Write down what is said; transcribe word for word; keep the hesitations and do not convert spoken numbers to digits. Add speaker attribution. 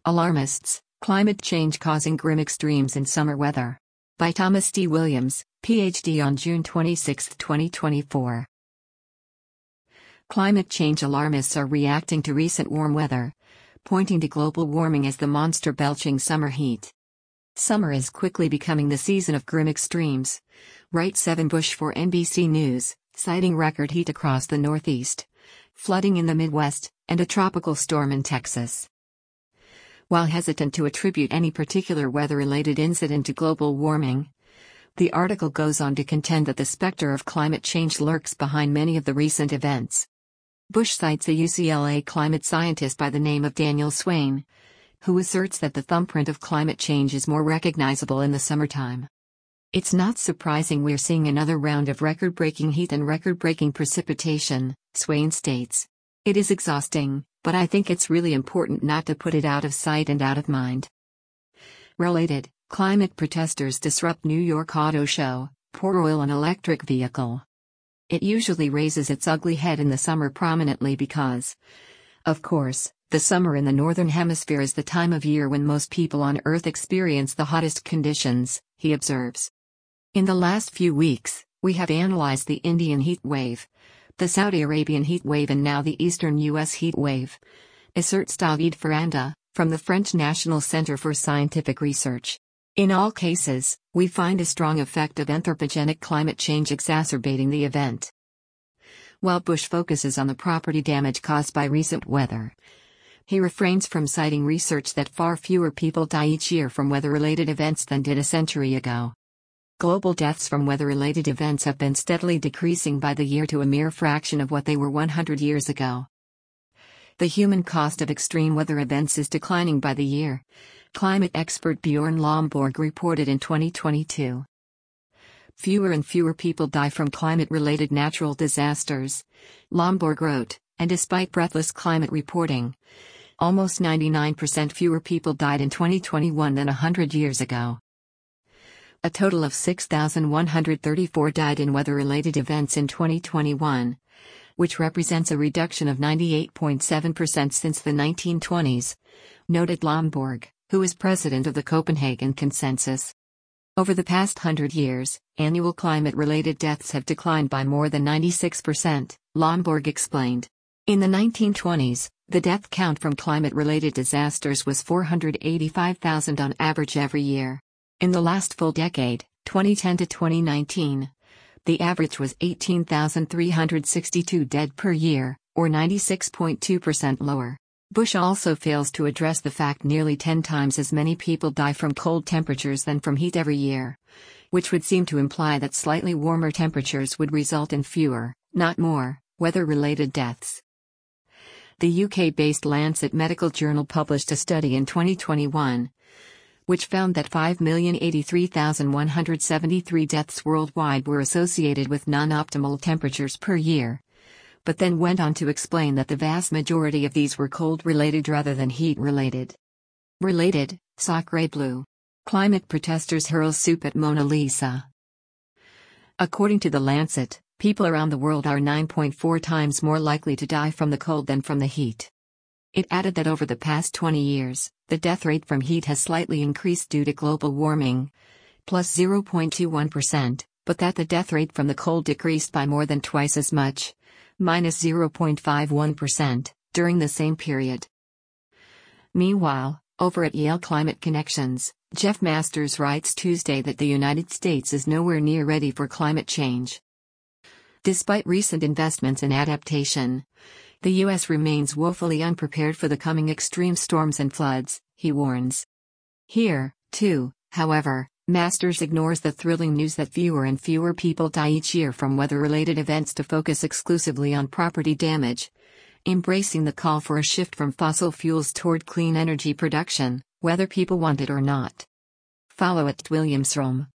Speaker 1: Alarmists, Climate Change Causing Grim Extremes in Summer Weather. By Thomas D. Williams, P H D on June twenty-sixth, twenty twenty-four. Climate change alarmists are reacting to recent warm weather, pointing to global warming as the monster belching summer heat. Summer is quickly becoming the season of grim extremes, writes Evan Bush for N B C News, citing record heat across the Northeast, flooding in the Midwest, and a tropical storm in Texas. While hesitant to attribute any particular weather-related incident to global warming, the article goes on to contend that the specter of climate change lurks behind many of the recent events. Bush cites a U C L A climate scientist by the name of Daniel Swain, who asserts that the thumbprint of climate change is more recognizable in the summertime. It's not surprising we're seeing another round of record-breaking heat and record-breaking precipitation, Swain states. It is exhausting, but I think it's really important not to put it out of sight and out of mind. Related, climate protesters disrupt New York auto show, pour oil on electric vehicle. It usually raises its ugly head in the summer prominently because, of course, the summer in the Northern Hemisphere is the time of year when most people on Earth experience the hottest conditions, he observes. In the last few weeks, we have analyzed the Indian heat wave, the Saudi Arabian heat wave and now the Eastern U S heat wave, asserts David Ferranda, from the French National Center for Scientific Research. In all cases, we find a strong effect of anthropogenic climate change exacerbating the event. While Bush focuses on the property damage caused by recent weather, he refrains from citing research that far fewer people die each year from weather-related events than did a century ago. Global deaths from weather-related events have been steadily decreasing by the year to a mere fraction of what they were one hundred years ago. The human cost of extreme weather events is declining by the year, climate expert Bjorn Lomborg reported in twenty twenty-two. Fewer and fewer people die from climate-related natural disasters, Lomborg wrote, and despite breathless climate reporting, almost ninety-nine percent fewer people died in twenty twenty-one than one hundred years ago. A total of six thousand one hundred thirty-four died in weather-related events in twenty twenty-one, which represents a reduction of ninety-eight point seven percent since the nineteen twenties, noted Lomborg, who is president of the Copenhagen Consensus. Over the past hundred years, annual climate-related deaths have declined by more than ninety-six percent, Lomborg explained. In the nineteen twenties, the death count from climate-related disasters was four hundred eighty-five thousand on average every year. In the last full decade, twenty ten to twenty nineteen, the average was eighteen thousand three hundred sixty-two dead per year, or ninety-six point two percent lower. Bush also fails to address the fact nearly ten times as many people die from cold temperatures than from heat every year, which would seem to imply that slightly warmer temperatures would result in fewer, not more, weather-related deaths. The U K-based Lancet Medical Journal published a study in twenty twenty-one, which found that five million eighty-three thousand one hundred seventy-three deaths worldwide were associated with non-optimal temperatures per year, but then went on to explain that the vast majority of these were cold-related rather than heat-related. Related, Sacre Bleu. Climate protesters hurl soup at Mona Lisa. According to The Lancet, people around the world are nine point four times more likely to die from the cold than from the heat. It added that over the past twenty years, the death rate from heat has slightly increased due to global warming, plus zero point two one percent, but that the death rate from the cold decreased by more than twice as much, minus zero point five one percent, during the same period. Meanwhile, over at Yale Climate Connections, Jeff Masters writes Tuesday that the United States is nowhere near ready for climate change. Despite recent investments in adaptation, the U S remains woefully unprepared for the coming extreme storms and floods, he warns. Here, too, however, Masters ignores the thrilling news that fewer and fewer people die each year from weather-related events to focus exclusively on property damage, embracing the call for a shift from fossil fuels toward clean energy production, whether people want it or not. Follow at Williamsrom.